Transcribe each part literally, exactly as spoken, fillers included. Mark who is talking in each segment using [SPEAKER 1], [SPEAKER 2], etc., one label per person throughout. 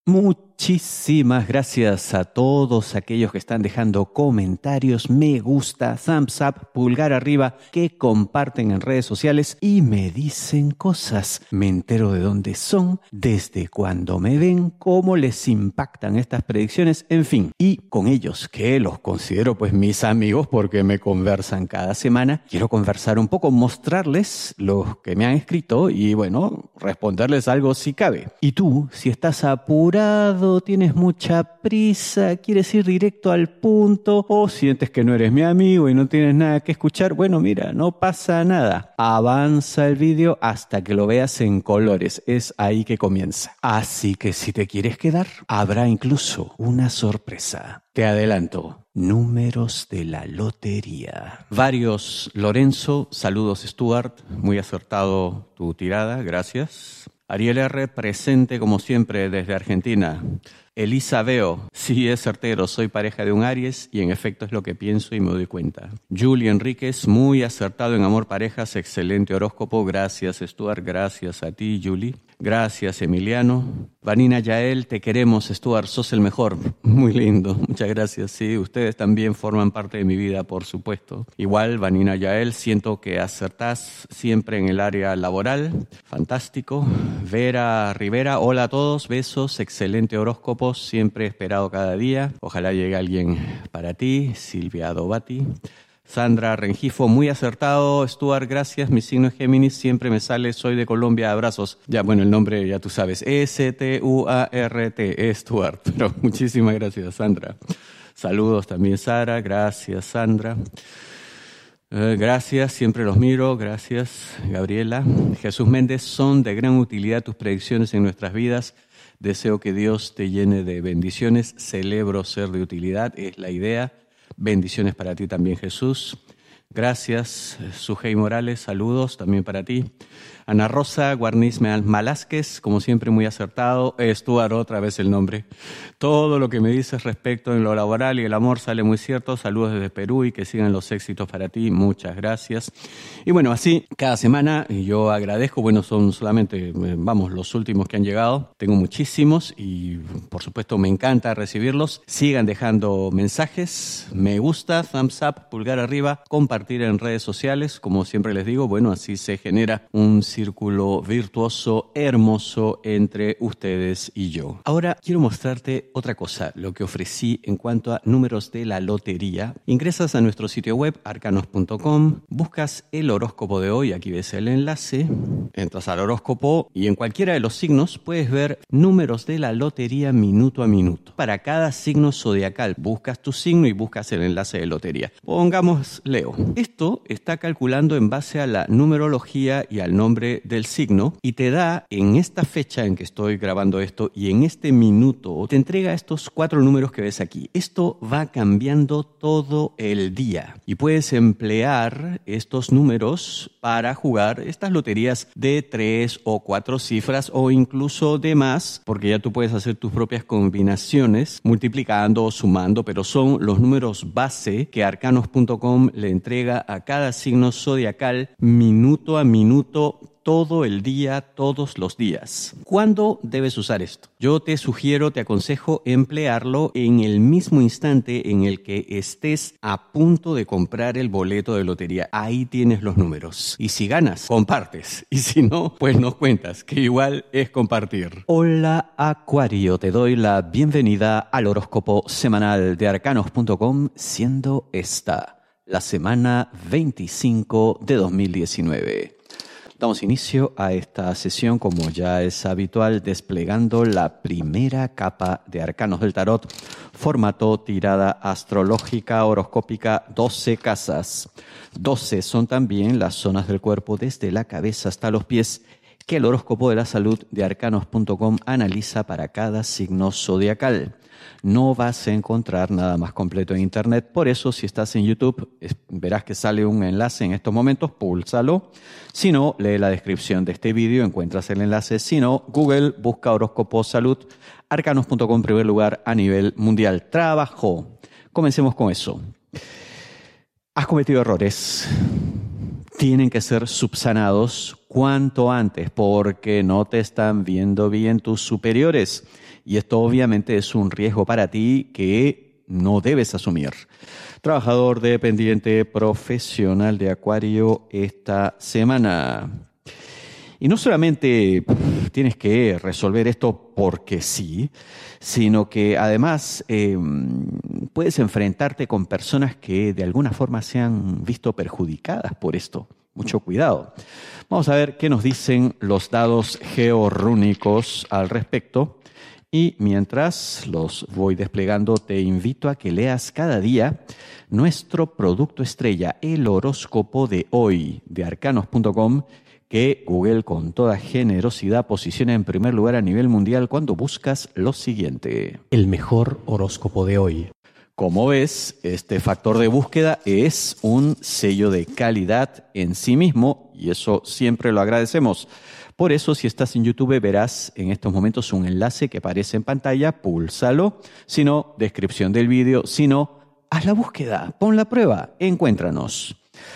[SPEAKER 1] Muchísimas gracias a todos aquellos que están dejando comentarios, me gusta, thumbs up, pulgar arriba, que comparten en redes sociales y me dicen cosas. Me entero de dónde son, desde cuándo me ven, cómo les impactan estas predicciones, en fin. Y con ellos, que los considero pues mis amigos porque me conversan cada semana, quiero conversar un poco, mostrarles lo que me han escrito y bueno, responderles algo si cabe. Y tú, si estás apurado, tienes mucha prisa, quieres ir directo al punto o sientes que no eres mi amigo y no tienes nada que escuchar, bueno, mira, no pasa nada. Avanza el vídeo hasta que lo veas en colores. Es ahí que comienza. Así que si te quieres quedar, habrá incluso una sorpresa. Te adelanto. Números de la lotería. Varios Lorenzo, saludos Stuart, muy acertado tu tirada, gracias. Ariel R., presente como siempre desde Argentina. Elisa Veo, sí es certero, soy pareja de un Aries y en efecto es lo que pienso y me doy cuenta. Julie Enríquez, muy acertado en amor parejas, excelente horóscopo, gracias Stuart, gracias a ti Julie. Gracias Emiliano. Vanina Yael, te queremos Stuart, sos el mejor. Muy lindo, muchas gracias. Sí, ustedes también forman parte de mi vida, por supuesto. Igual, Vanina Yael, siento que acertás siempre en el área laboral. Fantástico. Vera Rivera, hola a todos, besos, excelente horóscopo, siempre esperado cada día. Ojalá llegue alguien para ti. Silvia Adobati. Sandra Rengifo, muy acertado. Stuart, gracias. Mi signo es Géminis, siempre me sale, soy de Colombia, abrazos. Ya, bueno, el nombre ya tú sabes, S T U A R T, Stuart. Pero muchísimas gracias, Sandra. Saludos también, Sara. Gracias, Sandra. Eh, gracias, siempre los miro. Gracias, Gabriela. Jesús Méndez, son de gran utilidad tus predicciones en nuestras vidas. Deseo que Dios te llene de bendiciones. Celebro ser de utilidad, es la idea. Bendiciones para ti también, Jesús. Gracias, Sujei Morales, saludos también para ti. Ana Rosa Guarniz Malásquez, como siempre muy acertado. Stuart, otra vez el nombre. Todo lo que me dices respecto en lo laboral y el amor sale muy cierto. Saludos desde Perú y que sigan los éxitos para ti. Muchas gracias. Y bueno, así cada semana yo agradezco. Bueno, son solamente, vamos, los últimos que han llegado. Tengo muchísimos y por supuesto me encanta recibirlos. Sigan dejando mensajes, me gusta, thumbs up, pulgar arriba, compartir en redes sociales. Como siempre les digo, bueno, así se genera un círculo virtuoso, hermoso entre ustedes y yo. Ahora quiero mostrarte otra cosa, lo que ofrecí en cuanto a números de la lotería. Ingresas a nuestro sitio web, arcanos punto com, buscas el horóscopo de hoy, aquí ves el enlace, entras al horóscopo y en cualquiera de los signos puedes ver números de la lotería minuto a minuto. Para cada signo zodiacal, buscas tu signo y buscas el enlace de lotería. Pongamos Leo. Esto está calculando en base a la numerología y al nombre del signo y te da en esta fecha en que estoy grabando esto y en este minuto te entrega estos cuatro números que ves aquí. Esto va cambiando todo el día y puedes emplear estos números para jugar estas loterías de tres o cuatro cifras o incluso de más, porque ya tú puedes hacer tus propias combinaciones multiplicando o sumando, pero son los números base que arcanos punto com le entrega a cada signo zodiacal minuto a minuto, todo el día, todos los días. ¿Cuándo debes usar esto? Yo te sugiero, te aconsejo emplearlo en el mismo instante en el que estés a punto de comprar el boleto de lotería. Ahí tienes los números. Y si ganas, compartes. Y si no, pues nos cuentas, que igual es compartir. Hola Acuario, te doy la bienvenida al horóscopo semanal de arcanos punto com, siendo esta la semana veinticinco de dos mil diecinueve. Damos inicio a esta sesión, como ya es habitual, desplegando la primera capa de Arcanos del Tarot, formato tirada astrológica horoscópica, doce casas. doce son también las zonas del cuerpo desde la cabeza hasta los pies que el horóscopo de la salud de arcanos punto com analiza para cada signo zodiacal. No vas a encontrar nada más completo en internet, por eso si estás en YouTube verás que sale un enlace en estos momentos, púlsalo. Si no, lee la descripción de este vídeo, encuentras el enlace. Si no, Google, busca horóscopo salud, arcanos punto com en primer lugar a nivel mundial. Trabajo. Comencemos con eso. Has cometido errores. Tienen que ser subsanados cuanto antes porque no te están viendo bien tus superiores. y esto obviamente es un riesgo para ti que no debes asumir. Trabajador dependiente profesional de Acuario esta semana. Y no solamente tienes que resolver esto porque sí, sino que además eh, puedes enfrentarte con personas que de alguna forma se han visto perjudicadas por esto. Mucho cuidado. Vamos a ver qué nos dicen los dados georrúnicos al respecto. Y mientras los voy desplegando, te invito a que leas cada día nuestro producto estrella, el horóscopo de hoy de arcanos punto com, que Google con toda generosidad posiciona en primer lugar a nivel mundial cuando buscas lo siguiente.
[SPEAKER 2] El mejor horóscopo de hoy.
[SPEAKER 1] Como ves, este factor de búsqueda es un sello de calidad en sí mismo y eso siempre lo agradecemos. Por eso, si estás en YouTube, verás en estos momentos un enlace que aparece en pantalla, púlsalo. Si no, descripción del vídeo. Si no, haz la búsqueda, pon la prueba, encuéntranos.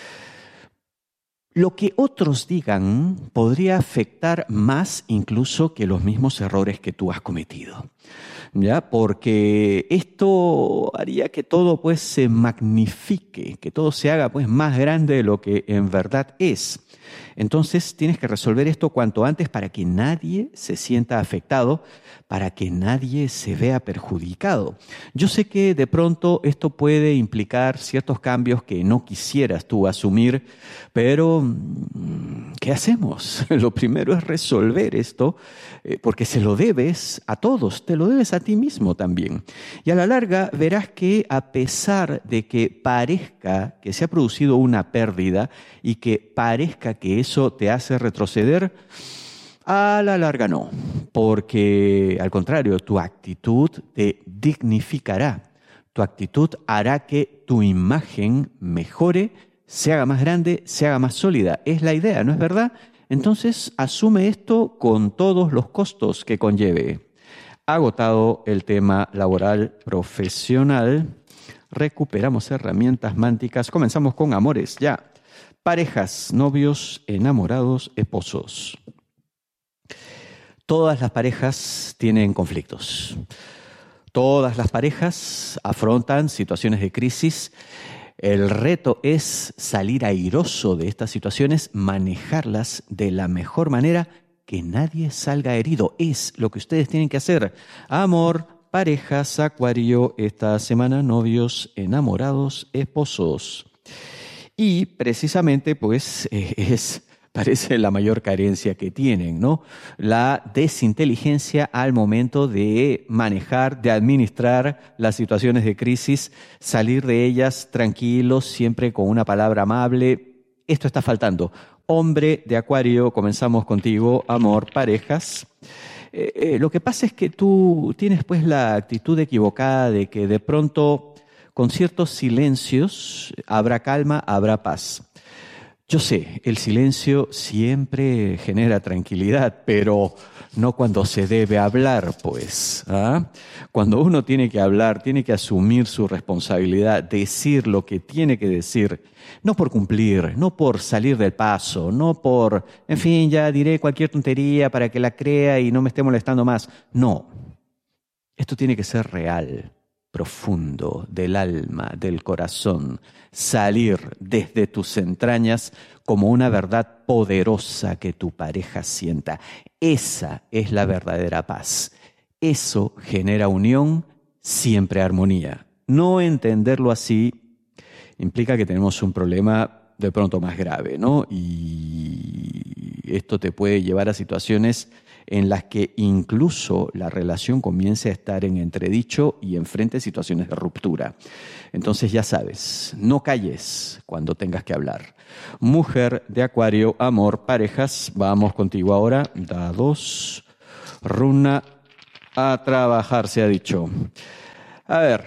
[SPEAKER 1] Lo que otros digan podría afectar más incluso que los mismos errores que tú has cometido, ¿ya? Porque esto haría que todo pues se magnifique, que todo se haga pues más grande de lo que en verdad es. Entonces tienes que resolver esto cuanto antes para que nadie se sienta afectado, para que nadie se vea perjudicado. Yo sé que de pronto esto puede implicar ciertos cambios que no quisieras tú asumir, pero ¿qué hacemos? Lo primero es resolver esto, eh, porque se lo debes a todos, te lo debes a ti mismo también. Y a la larga verás que a pesar de que parezca que se ha producido una pérdida y que parezca que eso te hace retroceder, a la larga no, porque al contrario, tu actitud te dignificará, tu actitud hará que tu imagen mejore, se haga más grande, se haga más sólida. Es la idea, ¿no es verdad? Entonces asume esto con todos los costos que conlleve. Agotado el tema laboral profesional, recuperamos herramientas mánticas, comenzamos con amores ya. Parejas, novios, enamorados, esposos. Todas las parejas tienen conflictos. Todas las parejas afrontan situaciones de crisis. El reto es salir airoso de estas situaciones, manejarlas de la mejor manera, que nadie salga herido. Es lo que ustedes tienen que hacer. Amor, parejas, Acuario, esta semana, novios, enamorados, esposos. Y precisamente, pues, eh, es... parece la mayor carencia que tienen, ¿no? La desinteligencia al momento de manejar, de administrar las situaciones de crisis, salir de ellas tranquilos, siempre con una palabra amable. Esto está faltando. Hombre de Acuario, comenzamos contigo, amor, parejas. Eh, eh, lo que pasa es que tú tienes pues la actitud equivocada de que de pronto con ciertos silencios habrá calma, habrá paz. Yo sé, el silencio siempre genera tranquilidad, pero no cuando se debe hablar, pues. ¿ah? Cuando uno tiene que hablar, tiene que asumir su responsabilidad, decir lo que tiene que decir, no por cumplir, no por salir del paso, no por, en fin, ya diré cualquier tontería para que la crea y no me esté molestando más. No, esto tiene que ser real, profundo, del alma, del corazón, salir desde tus entrañas como una verdad poderosa que tu pareja sienta. Esa es la verdadera paz. Eso genera unión, siempre armonía. No entenderlo así implica que tenemos un problema de pronto más grave, ¿no? Y esto te puede llevar a situaciones en las que incluso la relación comience a estar en entredicho y enfrente situaciones de ruptura. Entonces ya sabes, no calles cuando tengas que hablar. Mujer de Acuario, amor, parejas, vamos contigo ahora. Dados, runa, a trabajar, se ha dicho. A ver,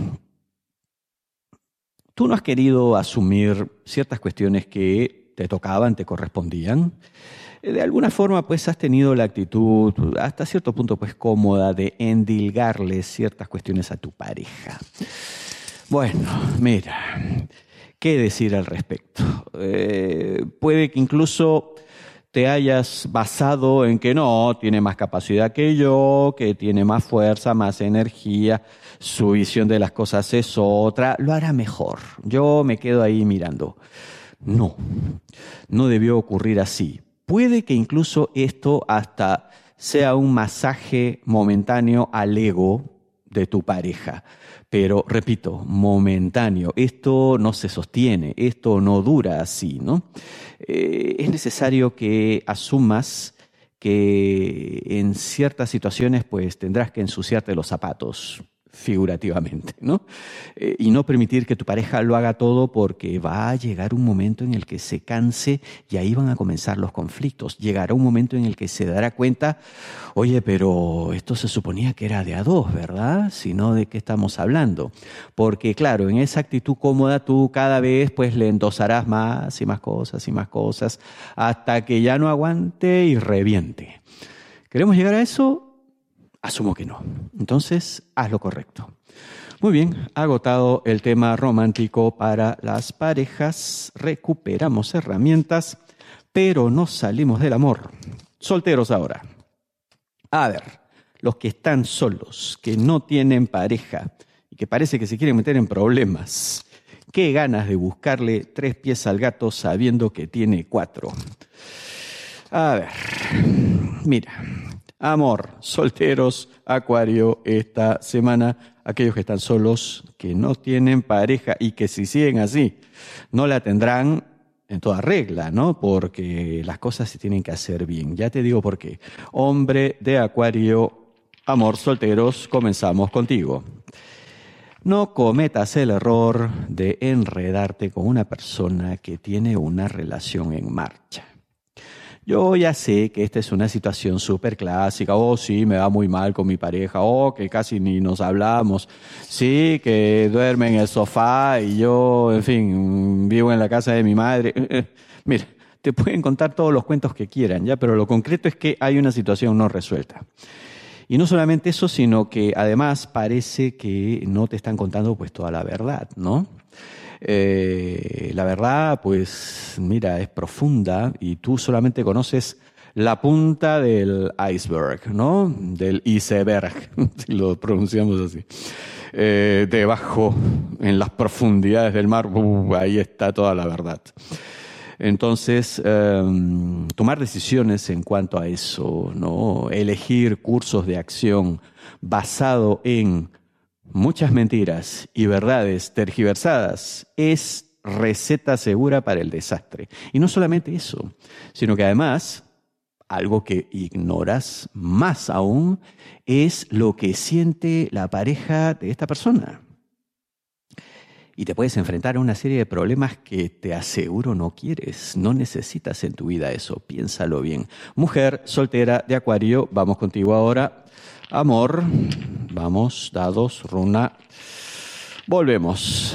[SPEAKER 1] tú no has querido asumir ciertas cuestiones que te tocaban, te correspondían. De alguna forma, pues, has tenido la actitud, hasta cierto punto, pues, cómoda de endilgarle ciertas cuestiones a tu pareja. Bueno, mira, ¿qué decir al respecto? Eh, puede que incluso te hayas basado en que no, tiene más capacidad que yo, que tiene más fuerza, más energía, su visión de las cosas es otra, lo hará mejor. Yo me quedo ahí mirando. No, no debió ocurrir así. Puede que incluso esto hasta sea un masaje momentáneo al ego de tu pareja. Pero, repito, momentáneo. Esto no se sostiene, esto no dura así, ¿no? Eh, es necesario que asumas que en ciertas situaciones pues tendrás que ensuciarte los zapatos, figurativamente, ¿no? Eh, y no permitir que tu pareja lo haga todo, porque va a llegar un momento en el que se canse y ahí van a comenzar los conflictos. Llegará un momento en el que se dará cuenta, oye, pero esto se suponía que era de a dos, ¿verdad? Si no, ¿de qué estamos hablando? Porque claro, en esa actitud cómoda tú cada vez pues le endosarás más y más cosas y más cosas hasta que ya no aguante y reviente. ¿Queremos llegar a eso? Asumo que no. Entonces, haz lo correcto. Muy bien, agotado el tema romántico para las parejas, recuperamos herramientas, pero no salimos del amor. Solteros ahora. A ver, los que están solos, que no tienen pareja y que parece que se quieren meter en problemas. Qué ganas de buscarle tres pies al gato sabiendo que tiene cuatro. A ver, mira. Amor, solteros, Acuario, esta semana, aquellos que están solos, que no tienen pareja y que si siguen así, no la tendrán en toda regla, ¿no? Porque las cosas se tienen que hacer bien. Ya te digo por qué. Hombre de Acuario, amor, solteros, comenzamos contigo. No cometas el error de enredarte con una persona que tiene una relación en marcha. Yo ya sé que esta es una situación súper clásica. Oh, sí, me va muy mal con mi pareja. Oh, que casi ni nos hablamos. Sí, que duerme en el sofá y yo, en fin, vivo en la casa de mi madre. Mira, te pueden contar todos los cuentos que quieran, ¿ya? Pero lo concreto es que hay una situación no resuelta. Y no solamente eso, sino que además parece que no te están contando pues toda la verdad, ¿no? Eh, la verdad, pues mira, es profunda y tú solamente conoces la punta del iceberg, ¿no? Del iceberg, si lo pronunciamos así. Eh, debajo, en las profundidades del mar, uh, ahí está toda la verdad. Entonces, eh, tomar decisiones en cuanto a eso, ¿no? Elegir cursos de acción basado en muchas mentiras y verdades tergiversadas es receta segura para el desastre. Y no solamente eso, sino que además, algo que ignoras más aún, es lo que siente la pareja de esta persona. Y te puedes enfrentar a una serie de problemas que te aseguro no quieres. No necesitas en tu vida eso, piénsalo bien. Mujer soltera de Acuario, vamos contigo ahora. Amor, vamos, dados, runa. Volvemos.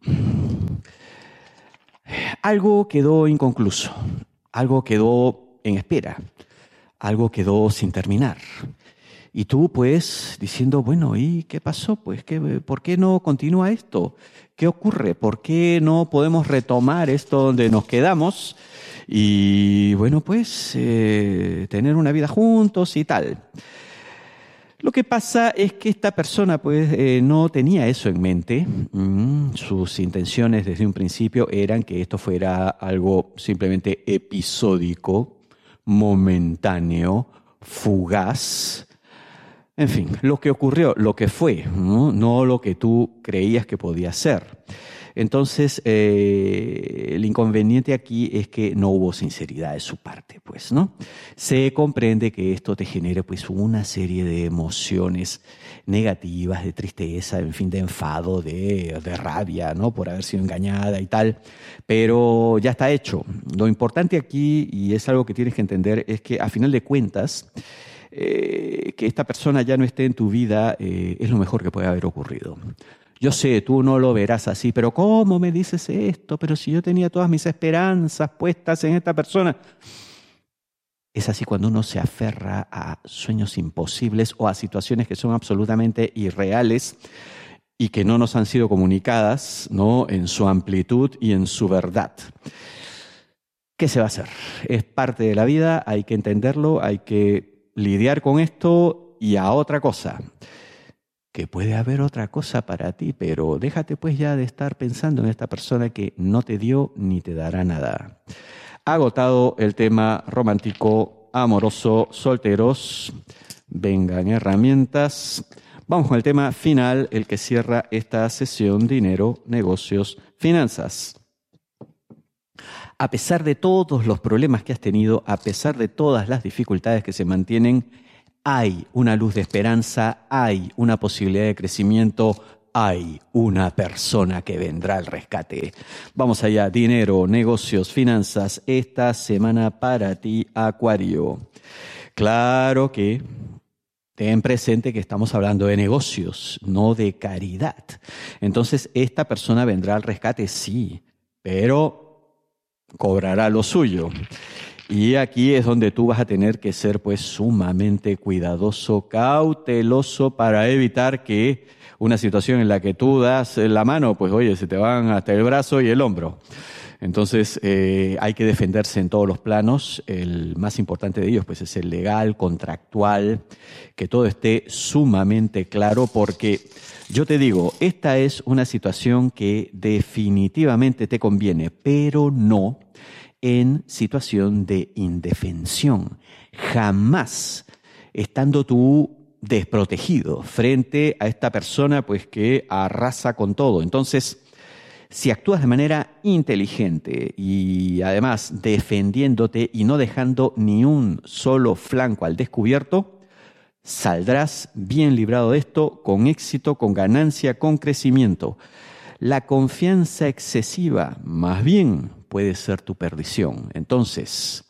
[SPEAKER 1] Algo quedó inconcluso, algo quedó en espera, algo quedó sin terminar. Y tú, pues, diciendo, bueno, ¿y qué pasó? Pues, ¿qué, ¿por qué no continúa esto? ¿Qué ocurre? ¿Por qué no podemos retomar esto donde nos quedamos? Y, bueno, pues, eh, tener una vida juntos y tal. Lo que pasa es que esta persona pues eh, no tenía eso en mente. Mm, sus intenciones desde un principio eran que esto fuera algo simplemente episódico, momentáneo, fugaz. En fin, lo que ocurrió, lo que fue, no, no lo que tú creías que podía ser. Entonces, eh, el inconveniente aquí es que no hubo sinceridad de su parte, pues, ¿no? Se comprende que esto te genere, pues, una serie de emociones negativas, de tristeza, en fin, de enfado, de, de rabia, ¿no? Por haber sido engañada y tal, pero ya está hecho. Lo importante aquí, y es algo que tienes que entender, es que a final de cuentas, eh, que esta persona ya no esté en tu vida eh, es lo mejor que puede haber ocurrido. Yo sé, tú no lo verás así, pero ¿cómo me dices esto? Pero si yo tenía todas mis esperanzas puestas en esta persona. Es así cuando uno se aferra a sueños imposibles o a situaciones que son absolutamente irreales y que no nos han sido comunicadas, ¿no? En su amplitud y en su verdad. ¿qué se va a hacer? Es parte de la vida, hay que entenderlo, hay que lidiar con esto y a otra cosa. Que puede haber otra cosa para ti, pero déjate pues ya de estar pensando en esta persona que no te dio ni te dará nada. Agotado el tema romántico, amoroso, solteros. Vengan herramientas. Vamos con el tema final, el que cierra esta sesión: dinero, negocios, finanzas. A pesar de todos los problemas que has tenido, a pesar de todas las dificultades que se mantienen, hay una luz de esperanza, hay una posibilidad de crecimiento, hay una persona que vendrá al rescate. Vamos allá, dinero, negocios, finanzas, esta semana para ti, Acuario. Claro que ten presente que estamos hablando de negocios, no de caridad. Entonces, esta persona vendrá al rescate, sí, pero cobrará lo suyo. Y aquí es donde tú vas a tener que ser pues sumamente cuidadoso, cauteloso para evitar que una situación en la que tú das la mano, pues oye, se te van hasta el brazo y el hombro. Entonces eh, hay que defenderse en todos los planos. El más importante de ellos pues es el legal, contractual, que todo esté sumamente claro, porque yo te digo, esta es una situación que definitivamente te conviene, pero no en situación de indefensión. Jamás estando tú desprotegido frente a esta persona pues que arrasa con todo. Entonces, si actúas de manera inteligente y además defendiéndote y no dejando ni un solo flanco al descubierto, saldrás bien librado de esto, con éxito, con ganancia, con crecimiento. La confianza excesiva, más bien, puede ser tu perdición. Entonces,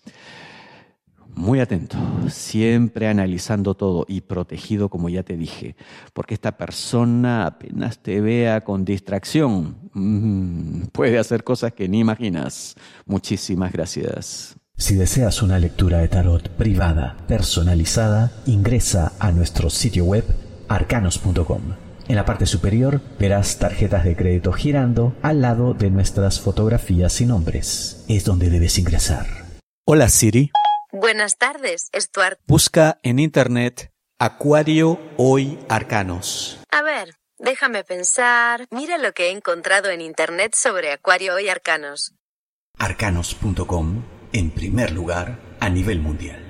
[SPEAKER 1] muy atento, siempre analizando todo y protegido, como ya te dije, porque esta persona apenas te vea con distracción, mmm, puede hacer cosas que ni imaginas. Muchísimas gracias.
[SPEAKER 2] Si deseas una lectura de tarot privada, personalizada, ingresa a nuestro sitio web arcanos punto com. En la parte superior verás tarjetas de crédito girando al lado de nuestras fotografías y nombres. Es donde debes ingresar.
[SPEAKER 1] Hola Siri.
[SPEAKER 3] Buenas tardes, Stuart.
[SPEAKER 1] Busca en internet Acuario Hoy Arcanos.
[SPEAKER 3] A ver, déjame pensar. Mira lo que he encontrado en internet sobre Acuario Hoy Arcanos.
[SPEAKER 2] arcanos punto com, en primer lugar a nivel mundial.